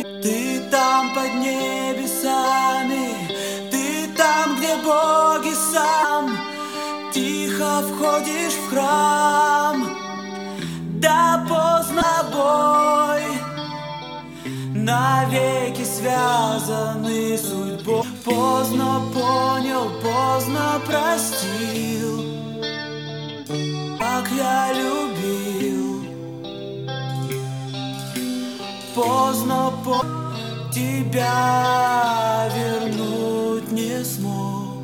Ты там под небесами, ты там, где боги сам. Тихо входишь в храм, да поздно бой. Навеки связаны судьбой. Поздно понял, поздно простил, как я любил. Поздно тебя вернуть не смог.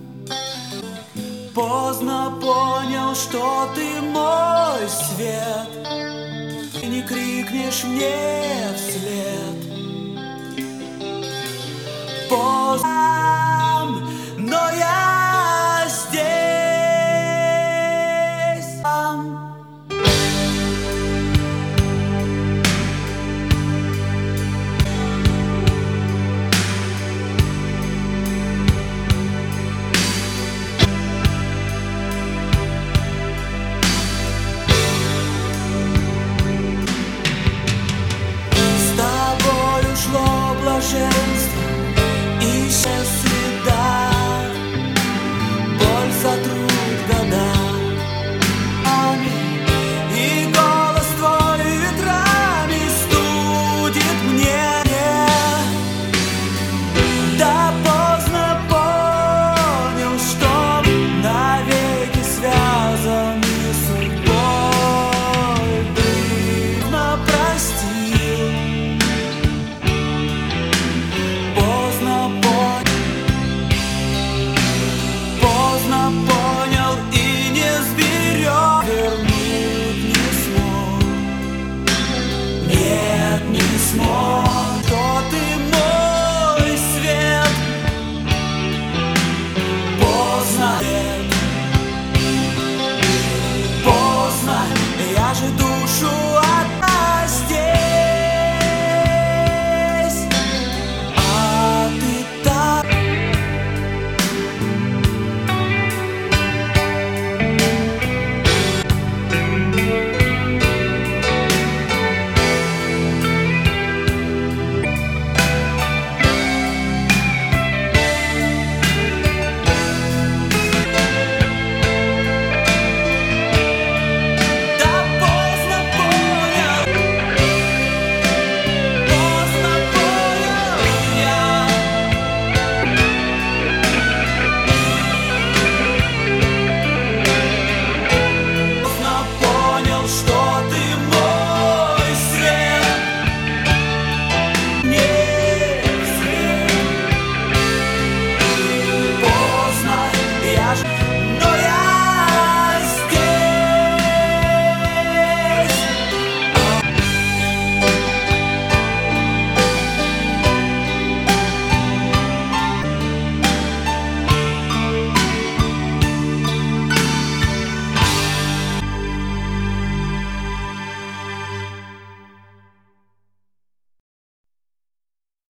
Поздно понял, что ты мой свет. Ты не крикнешь мне вслед.